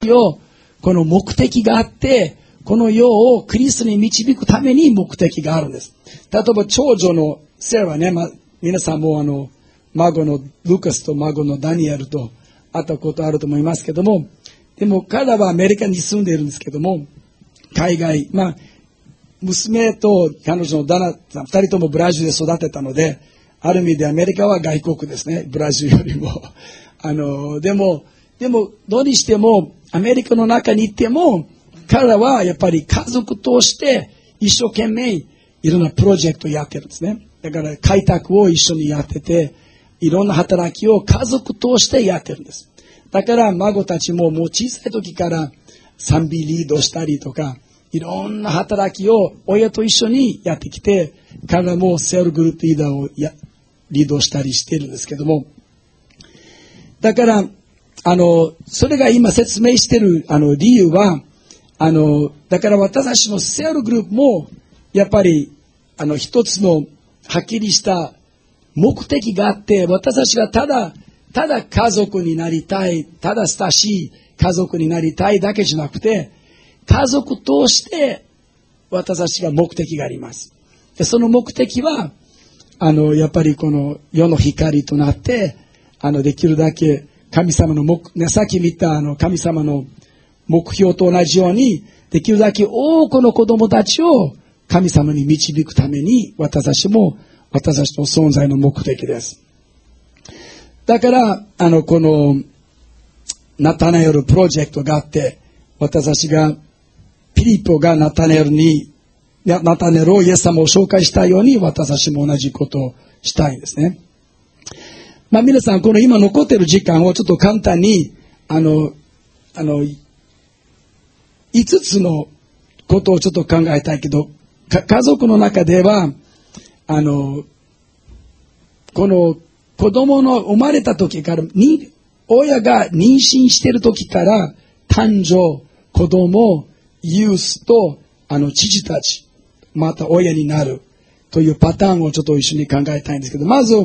この目的があって、この世をクリストに導くために目的があるんです。例えば長女のセラね、皆さんも孫のルカスと孫のダニエルと会ったことあると思いますけども、でも彼らはアメリカに住んでいるんですけども、海外、娘と彼女のダナさん、二人ともブラジルで育てたので、ある意味でアメリカは外国ですね、ブラジルよりも。でも、どうにしても、アメリカの中にいても、彼らはやっぱり家族として一生懸命いろんなプロジェクトをやってるんですね。だから開拓を一緒にやってて、いろんな働きを家族としてやってるんです。だから孫たちももう小さい時から賛美リードしたりとか、いろんな働きを親と一緒にやってきて、彼らもセールグループリーダーをリードしたりしているんですけども、だからそれが今説明している理由は、だから私たちのセールグループもやっぱり一つのはっきりした目的があって、私たちがただ家族になりたい、ただ親しい家族になりたいだけじゃなくて、家族として私たちが目的があります。でその目的はやっぱりこの世の光となってできるだけ神様のさっき見た神様の目標と同じように、できるだけ多くの子供たちを神様に導くために、私たちの存在の目的です。だからこのナタナエルプロジェクトがあって、私たちがピリポがナタナエルをイエス様を紹介したように、私たちも同じことをしたいんですね。皆さん、この今残っている時間をちょっと簡単に5つのことをちょっと考えたいけど、家族の中ではこの子供の生まれた時から親が妊娠している時から誕生、子供、ユースと父たち、また親になるというパターンをちょっと一緒に考えたいんですけど、まず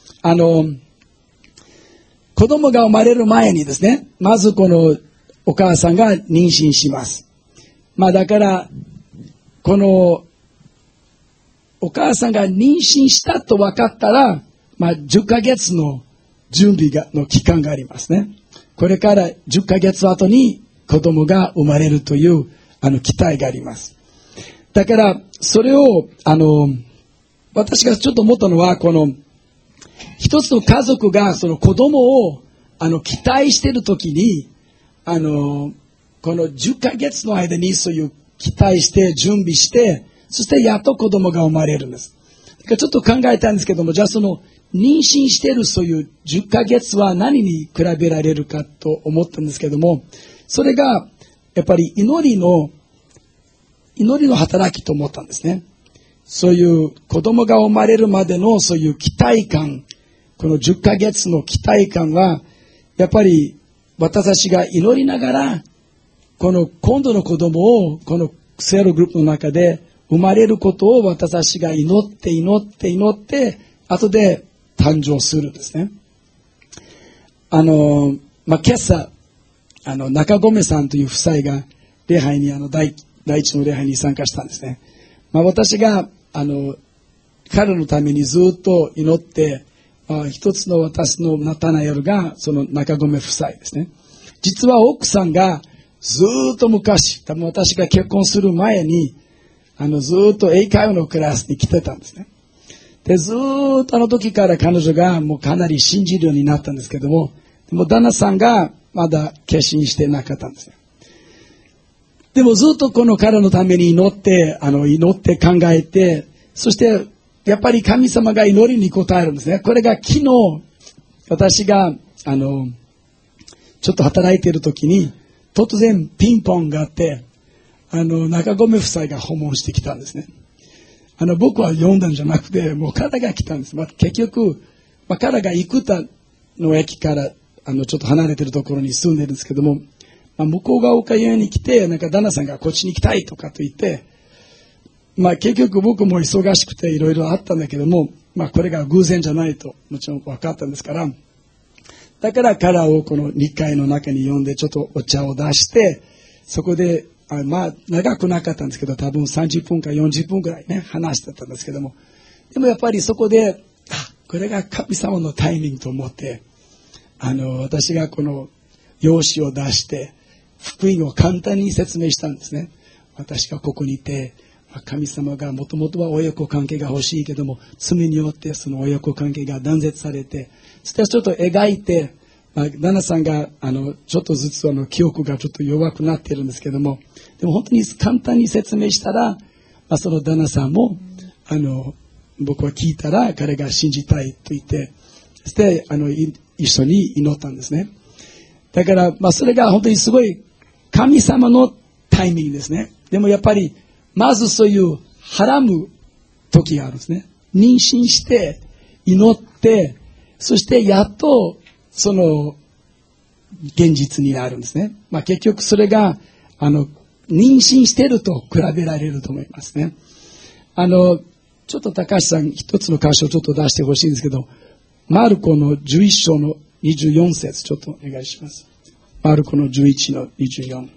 子供が生まれる前にですね、まずこのお母さんが妊娠します。だからこのお母さんが妊娠したと分かったら、10ヶ月の準備の期間がありますね。これから10ヶ月後に子供が生まれるという期待があります。だからそれを私がちょっと思ったのは、この一つの家族がその子供を期待しているときにこの10ヶ月の間にそういう期待して準備して、そしてやっと子供が生まれるんです。だからちょっと考えたんですけども、じゃあその妊娠しているそういう10ヶ月は何に比べられるかと思ったんですけども、それがやっぱり祈りの働きと思ったんですね。そういう子供が生まれるまでのそういう期待感、この10ヶ月の期待感はやっぱり私たちが祈りながら、この今度の子供をこのセールグループの中で生まれることを私たちが祈って後で誕生するんですね。今朝中込さんという夫妻が礼拝に第一の礼拝に参加したんですね。私が彼のためにずっと祈って一つの私のナタナエルがその中込夫妻ですね。実は奥さんがずっと昔、多分私が結婚する前にずっと英会話のクラスに来てたんですね。でずっと時から彼女がもうかなり信じるようになったんですけども、でも旦那さんがまだ決心してなかったんですよ。でもずっとこの彼のために祈って考えて、そしてやっぱり神様が祈りに応えるんですね。これが昨日私がちょっと働いている時に突然ピンポンがあって、中込夫妻が訪問してきたんですね。僕は呼んだんじゃなくて、もう彼が来たんです。結局、彼が生田の駅からちょっと離れてるところに住んでるんですけども、向こうが丘家に来て、旦那さんがこっちに行きたいとかと言って、結局僕も忙しくていろいろあったんだけども、これが偶然じゃないともちろん分かったんですから、 だから彼をこの2階の中に呼んでちょっとお茶を出して、そこで、長くなかったんですけど、多分30分か40分くらいね、話してたんですけども、でもやっぱりそこで、これが神様のタイミングと思って、私がこの用紙を出して、福音を簡単に説明したんですね。私がここにいて、神様がもともとは親子関係が欲しいけども、罪によってその親子関係が断絶されて、そしてちょっと描いて、旦那さんがちょっとずつ記憶がちょっと弱くなっているんですけども、でも本当に簡単に説明したら、その旦那さんも僕は聞いたら彼が信じたいと言って、そして一緒に祈ったんですね。だからそれが本当にすごい神様のタイミングですね。でもやっぱりまずそういうはらむ時があるんですね。妊娠して祈って、そしてやっとその現実になるんですね。結局それが妊娠していると比べられると思いますね。ちょっと高橋さん一つの箇所をちょっと出してほしいんですけど、マルコの11章の24節ちょっとお願いします。マルコの11の24。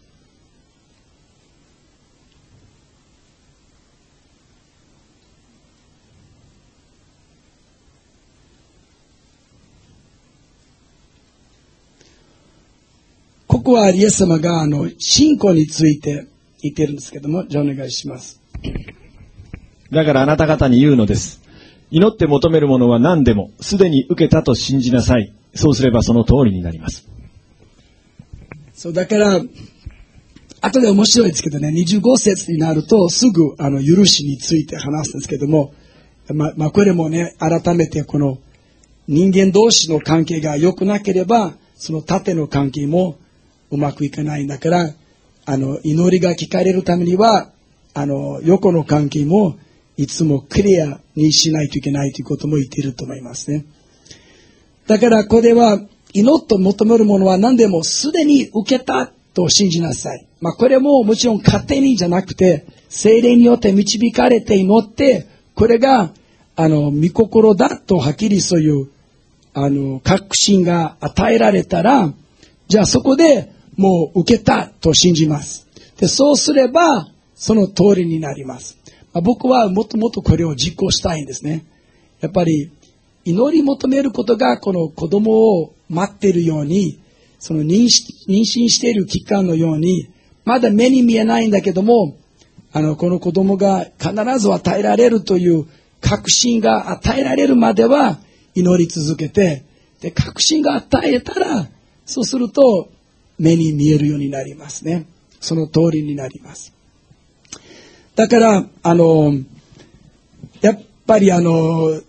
ここはイエス様が信仰について言っているんですけども、じゃあお願いします。 だからあなた方に言うのです。祈って求めるものは何でもすでに受けたと信じなさい。そうすればその通りになります。 そうだから後で面白いですけどね、25節になるとすぐ許しについて話すんですけども、これもね、改めてこの人間同士の関係が良くなければその縦の関係もうまくいかないんだから、祈りが聞かれるためには横の関係もいつもクリアにしないといけないということも言っていると思いますね。だからこれは祈って求めるものは何でもすでに受けたと信じなさい。これももちろん勝手にじゃなくて聖霊によって導かれて祈って、これが御心だとはっきりそういう確信が与えられたら、じゃあそこでもう受けたと信じます。で、そうすればその通りになります。僕はもっともっとこれを実行したいんですね。やっぱり祈り求めることがこの子供を待っているように、その妊娠している期間のように、まだ目に見えないんだけども、この子供が必ず与えられるという確信が与えられるまでは祈り続けて、で、確信が与えたら、そうすると目に見えるようになりますね。その通りになります。だから、やっぱりこ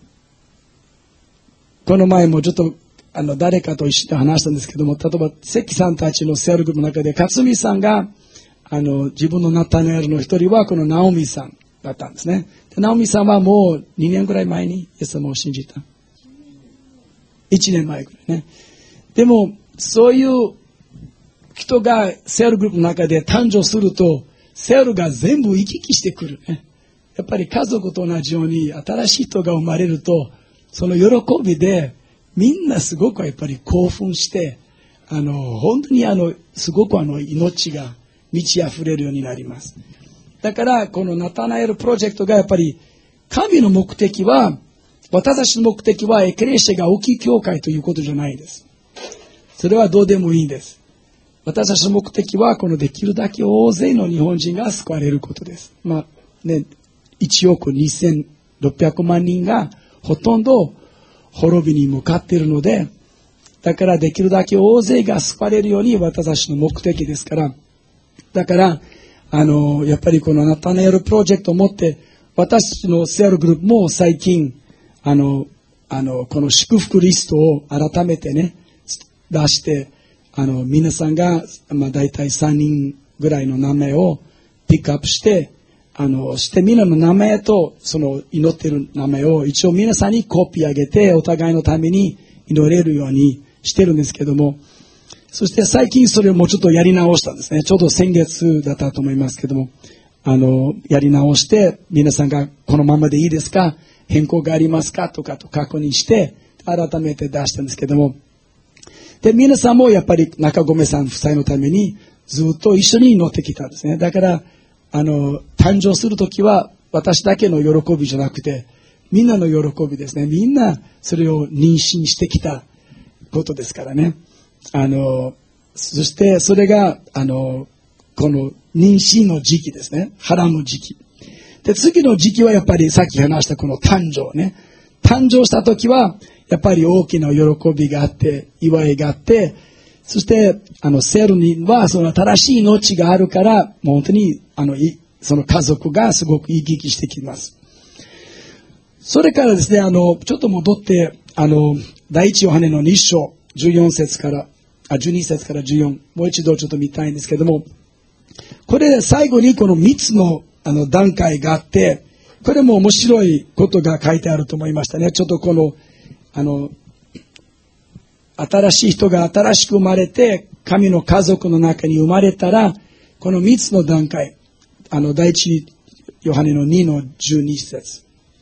の前もちょっと誰かと一緒に話したんですけども、例えば関さんたちのセールグループの中で勝美さんが自分のナタネエルの一人はこのナオミさんだったんですね。でナオミさんはもう2年ぐらい前にイエス様を信じた。1年前ぐらいね。でもそういう人がセールグループの中で誕生すると、セールが全部行き来してくるね。やっぱり家族と同じように新しい人が生まれると、その喜びでみんなすごくやっぱり興奮して、本当にすごく命が満ち溢れるようになります。だからこのナタナエルプロジェクトがやっぱり神の目的は、私たちの目的はエクレシアが大きい教会ということじゃないです。それはどうでもいいんです。私たちの目的はこのできるだけ大勢の日本人が救われることです。1億2600万人がほとんど滅びに向かっているので、だからできるだけ大勢が救われるように私たちの目的ですから、だからやっぱりこのナタナエルプロジェクトを持って、私たちのセールグループも最近この祝福リストを改めてね出して、皆さんがだいたい3人ぐらいの名前をピックアップして、してみんなの名前とその祈っている名前を一応皆さんにコピー上げて、お互いのために祈れるようにしてるんですけども、そして最近それをもうちょっとやり直したんですね。ちょうど先月だったと思いますけども、やり直して皆さんがこのままでいいですか、変更がありますかとかと確認して改めて出したんですけども、 で、皆さんもやっぱり中込さん夫妻のためにずっと一緒に祈ってきたんですね。だから、誕生するときは私だけの喜びじゃなくて、みんなの喜びですね。みんなそれを妊娠してきたことですからね。そしてそれが、この妊娠の時期ですね。波乱の時期。で、次の時期はやっぱりさっき話したこの誕生ね。誕生したときは、やっぱり大きな喜びがあって、祝いがあって、そして、セルにはその新しい命があるから、もう本当に、その家族がすごく生き生きしてきます。それからですね、ちょっと戻って、第一ヨハネの2章、12節から14、もう一度ちょっと見たいんですけども、これで最後にこの3つの、段階があって、これも面白いことが書いてあると思いましたね。ちょっとこの、新しい人が新しく生まれて、神の家族の中に生まれたら、この3つの段階、第一ヨハネの2の12節。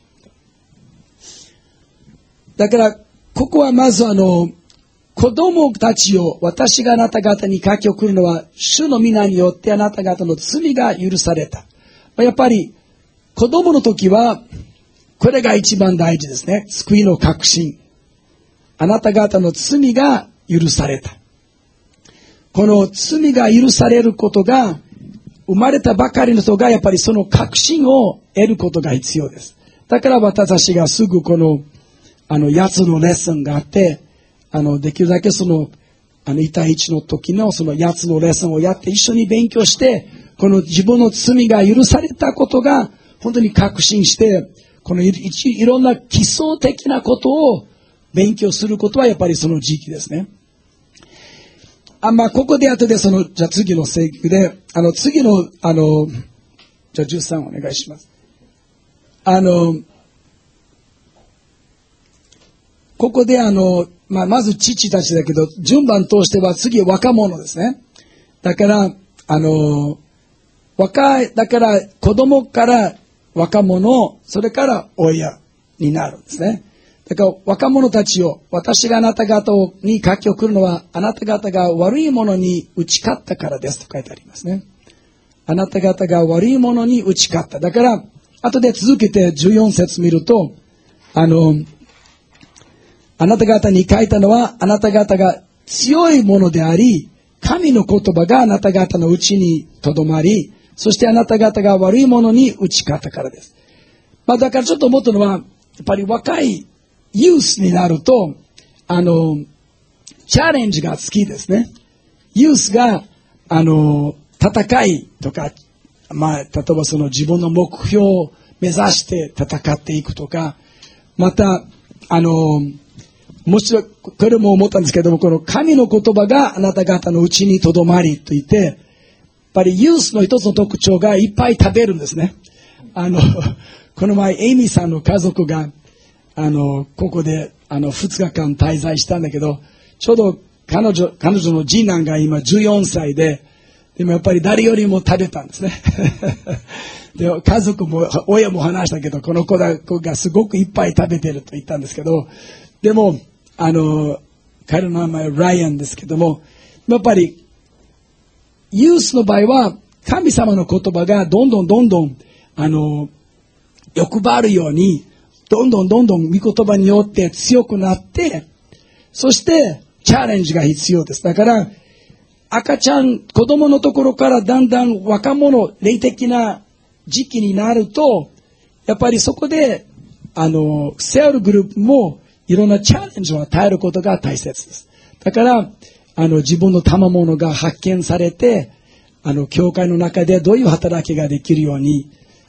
だから、ここはまず子供たちを私があなた方に書き送るのは、主の皆によってあなた方の罪が許された。やっぱり、子供の時は、これが一番大事ですね。救いの確信。あなた方の罪が許された。この罪が許されることが、生まれたばかりの人がやっぱりその確信を得ることが必要です。だから私たちがすぐこの、8つのレッスンがあって、できるだけその、1対1の時のその8つのレッスンをやって一緒に勉強して、この自分の罪が許されたことが本当に確信して、このいろんな基礎的なことを勉強することはやっぱりその時期ですね。ここで後でじゃあ次の聖句で、次の、じゃあ13お願いします。ここでまず父たちだけど、順番としては次若者ですね。だから、だから子供から若者、それから親になるんですね。だから若者たちを、私があなた方に書き送るのは、あなた方が悪いものに打ち勝ったからですと書いてありますね。あなた方が悪いものに打ち勝った。だから、後で続けて14節見ると、あなた方に書いたのは、あなた方が強いものであり、神の言葉があなた方のうちにとどまり、そしてあなた方が悪いものに打ち勝ったからです。だからちょっと思ったのは、やっぱり若いユースになると、チャレンジが好きですね。ユースが、戦いとか、例えばその自分の目標を目指して戦っていくとか、また、もちろん、これも思ったんですけども、この神の言葉があなた方のうちにとどまりと言って、やっぱりユースの一つの特徴がいっぱい食べるんですね。この前、エイミーさんの家族が、ここで、2日間滞在したんだけど、ちょうど彼女の次男が今14歳で、でもやっぱり誰よりも食べたんですね。で、家族も、親も話したけど、この子がすごくいっぱい食べてると言ったんですけど、でも、彼の名前はライアンですけども、やっぱり、ユースの場合は、神様の言葉がどんどん、欲張るように、どんどん御言葉によって強くなって、そしてチャレンジが必要です。だから、子供のところからだんだん若者、霊的な時期になると、やっぱりそこで、セールグループもいろんなチャレンジを与えることが大切です。だから、自分の賜物が発見されて、教会の中でどういう働きができるように、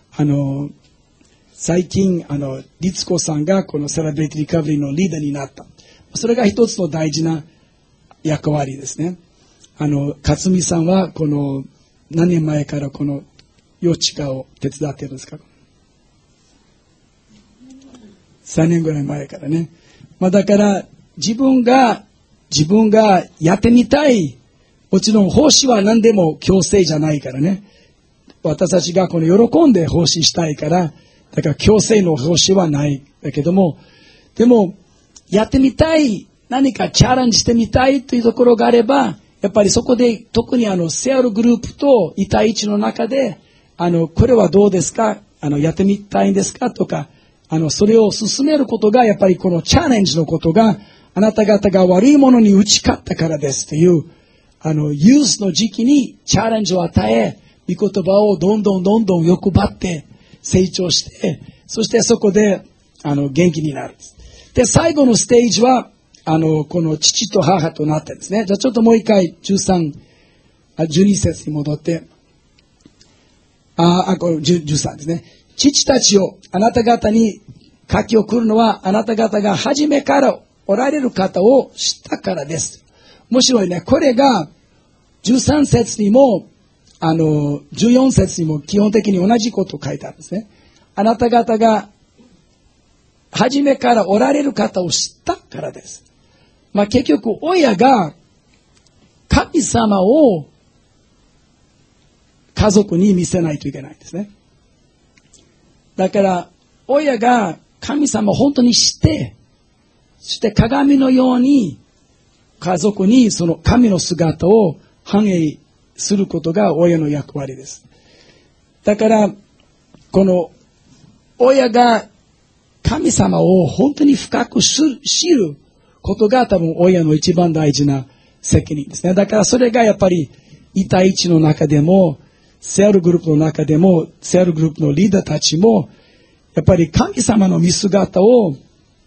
最近、律子さんがこのセレブレイトリカバリーのリーダーになった。それが一つの大事な役割ですね。勝美さんは、この、何年前からこの幼稚化を手伝っているんですか？3年ぐらい前からね。だから、自分がやってみたい。もちろん、奉仕は何でも強制じゃないからね。私たちがこの喜んで奉仕したいから、だから強制の奉仕はない。だけども、でも、やってみたい何かチャレンジしてみたいというところがあれば、やっぱりそこで特にセアルグループと1対1の中で、これはどうですか？やってみたいんですか？とか、それを進めることが、やっぱりこのチャレンジのことが、あなた方が悪いものに打ち勝ったからですという、ユースの時期にチャレンジを与え、御言葉をどんどん欲張って成長して、そしてそこで、元気になる。で、最後のステージは、この父と母となってですね。じゃあちょっともう一回12節に戻って、これ13ですね。父たちをあなた方に書き送るのはあなた方が初めからおられる方を知ったからです。面白いね。これが13節にも、14節にも基本的に同じことを書いてあるんですね。あなた方が初めからおられる方を知ったからです。結局、親が神様を家族に見せないといけないんですね。だから、親が神様を本当に知って、そして鏡のように家族にその神の姿を反映することが親の役割です。だから、この親が神様を本当に深く知ることが多分親の一番大事な責任ですね。だからそれがやっぱり1対1の中でも、セアルグループの中でも、セアルグループのリーダーたちも、やっぱり神様の見姿を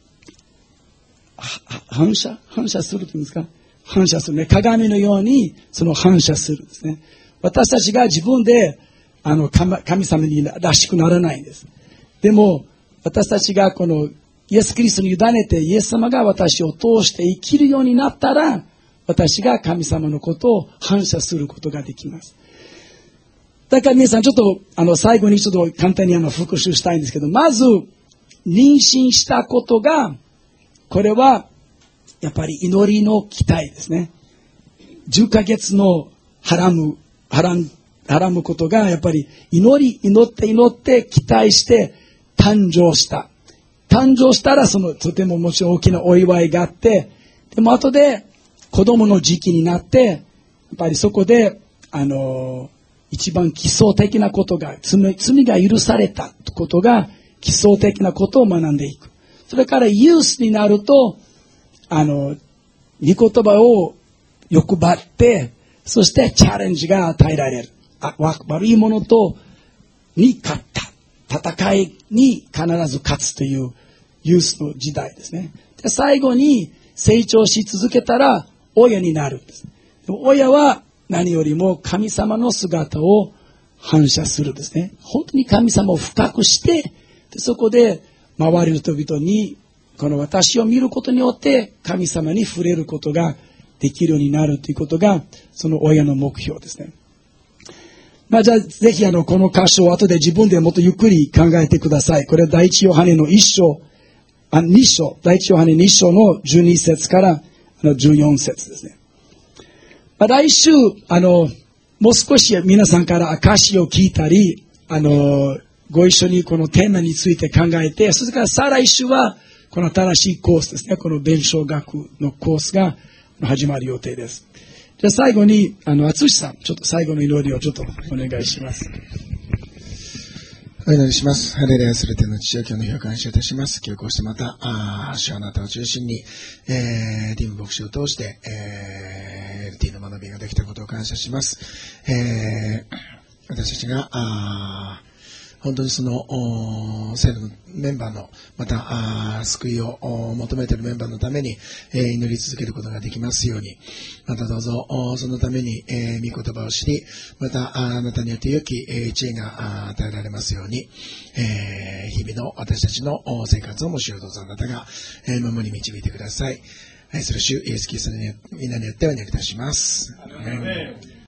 反射するというんですか？反射するね。鏡のようにその反射するんですね。私たちが自分で神様にらしくならないんです。でも私たちがこのイエス・キリストに委ねてイエス様が私を通して生きるようになったら、私が神様のことを反射することができます。だから皆さんちょっと最後にちょっと簡単に復習したいんですけど、まず妊娠したことが、これはやっぱり祈りの期待ですね。10ヶ月のはらむことがやっぱり祈って期待して誕生した。誕生したらとてももちろん大きなお祝いがあって、でも後で子供の時期になって、やっぱりそこで一番基礎的なことが、罪が許されたことが基礎的なことを学んでいく。それからユースになると、御言葉を欲張って、そしてチャレンジが与えられる。悪いものに勝った。戦いに必ず勝つというユースの時代ですね。で、最後に成長し続けたら親になるんです。でも親は何よりも神様の姿を反射するですね。本当に神様を深くして、でそこで周りの人々にこの私を見ることによって神様に触れることができるようになるということがその親の目標ですね。じゃあぜひこの箇所を後で自分でもっとゆっくり考えてください。これは第一ヨハネの第一ヨハネ2章の12節から14節ですね。来週、もう少し皆さんから証を聞いたり、ご一緒にこのテーマについて考えて、それから再来週は、この新しいコースですね、この弁証学のコースが始まる予定です。じゃあ最後に、厚さん、ちょっと最後の祈りをちょっとお願いします。 お祈りします。ハレルヤすべての父よ、今日の日を感謝いたします。今日こうしてまた、主あなたを中心に、ディム牧師を通して、LT の学びができたことを感謝します。私たちが、本当にその聖のメンバーのまた救いを求めているメンバーのために、祈り続けることができますように、またどうぞそのために、御言葉を知り、またあなたによって良き知恵が与えられますように、日々の私たちの生活をもしようどうぞあなたが守り導いてください。愛する主イエスキリストの皆によってお願いいたします。